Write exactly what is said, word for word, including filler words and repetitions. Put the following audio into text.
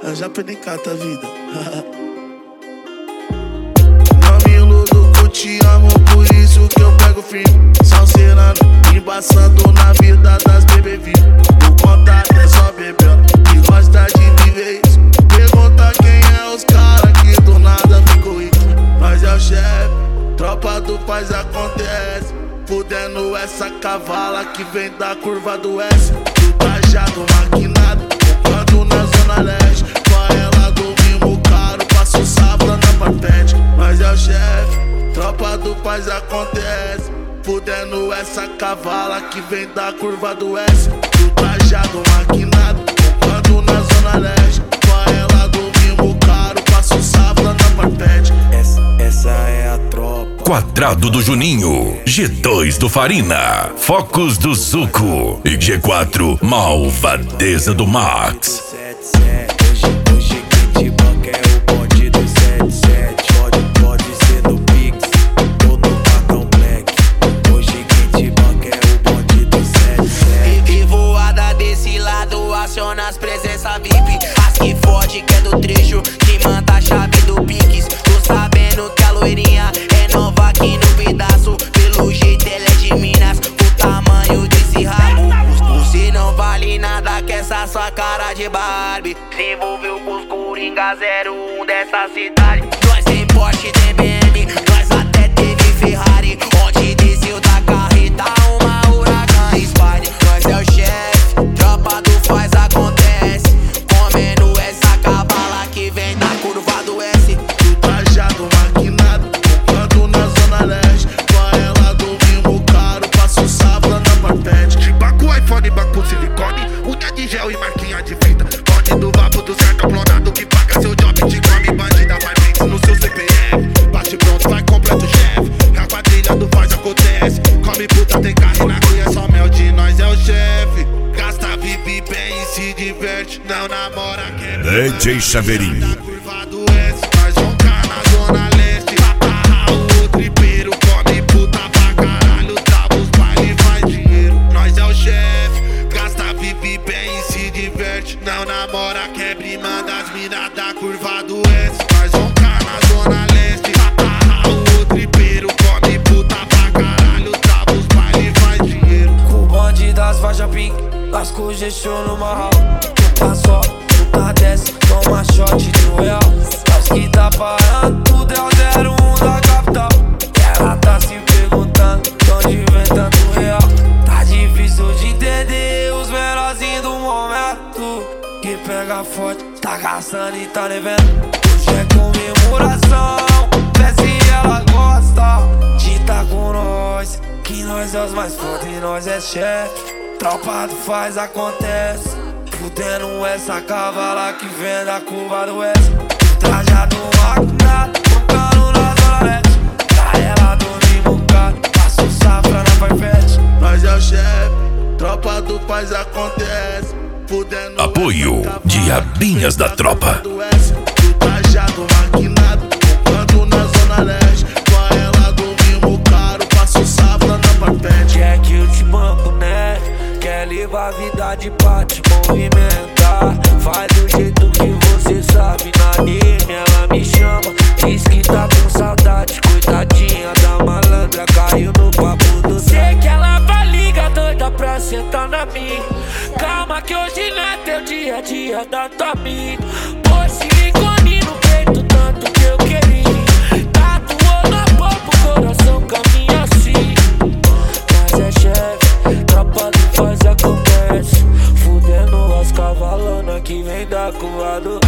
eu já penicata a vida. Não me iludo que eu te amo, por isso que eu pego firme. Salseirando, embaçando na vida das bebê vivo. O contato é só bebendo, que gosta de viver isso. Pergunta quem é os cara que do nada ficou rico. Nós é o chefe, tropa do faz acontece. Fudendo essa cavala que vem da curva do S. Do trajado maquinado, comprando na zona leste. Com ela do mimo caro, passo safra na papete. Nós é o chefe, tropa do faz acontece. Fudendo essa cavala que vem da curva do S. Do trajado maquinado, comprando na zona leste. Com ela do mimo caro, passo safra na papete. Essa, essa é a tropa. Quadrado do Juninho, G dois do Farina, Focus do Zuco e G quatro Malvadeza do Max. Hoje, hoje quem te banca é o bonde do sete sete. Pode, pode ser no Pix ou no cartão Black. Hoje quem te banca é o bonde do sete sete. E voada desse lado, aciona as presenças V I P. As que fode que é do trecho, que manda a chave do Pix. Tô sabendo que a loirinha é nova aqui no pedaço. Pelo jeito ela é de Minas, o tamanho desse rabo. Você não vale nada que essa sua cara de Barbie. Se envolveu com os Coringa zero um dessa cidade. Nós tem Porsche, tem B M, nós até teve Ferrari. Onde desceu da carreta uma Huracan Spine. Nós é o chefe, tropa do faz acontece. Comendo essa cabala que vem da curva do S. Do trajado maquinado, comprando na zona leste. Com ela do mimo caro, passo safra na papete. De Baku, iPhone, Baku, silicone. Unha de gel e marquinha de fita. Bonde do vapo do certo clonado que paga seu job, te come bandida. Vai mix no seu C P F. Bate pronto, vai completo chefe. A quadrilha do faz acontece. Come puta, tem carro e na cria é só mel de nós é o chefe. Gasta, vive bem e se diverte. Não namora, quer D J Chaveirinho. da curva do S. Nós vamos cá na zona leste. Ah, o tripeiro come puta pra caralho. Trava os baile e faz dinheiro. Nós é o chefe. Gasta, vive bem e se diverte. Não namora, quebra e manda as minas da curva do S. Nós vamos cá na zona leste. Ah, o tripeiro come puta pra caralho. Trava os baile e faz dinheiro. Com o bonde das faixas pink, lascou o gestor no marral. Puta só, puta desce, toma shot de um real. Acho que tá parando, tudo é o zero um da capital. E ela tá se perguntando, de onde vem tanto real. Tá difícil de entender os menorzinhos do momento. Que pega forte, tá caçando e tá devendo. Hoje é comemoração, vê se ela gosta de tá com nós. Que nós é os mais fortes e nós é chefe. Tropa do faz acontece. Fudendo essa cavala que vem da curva do S. Trajado maquinado, tocando na zona leste. Pra ela dormir bocado, passo safra na Farfetch. Nós é o chefe, tropa do faz acontece. Fudendo Apoio essa cavala Diabinhas da Tropa. do S. Do trajado maquinado, comprando na zona leste. Com ela do mimo caro, passo safra na papete. Quer que eu te banco, né? Quer levar a vida de parte, movimentar. Faz do jeito que você sabe. Na D M ela me chama, diz que tá com saudade. Coitadinha da malandra, caiu no papo do Sei que ela vai ligar doida pra sentar na minha. Calma que hoje não é teu dia a dia da tua amiga. Pôs silicone no peito, tanto que eu queria. Tatuou na boca o coração, caminha assim. Mas é chefe, tropa do faz acontece. Fudendo as cavalonas que vem da curva do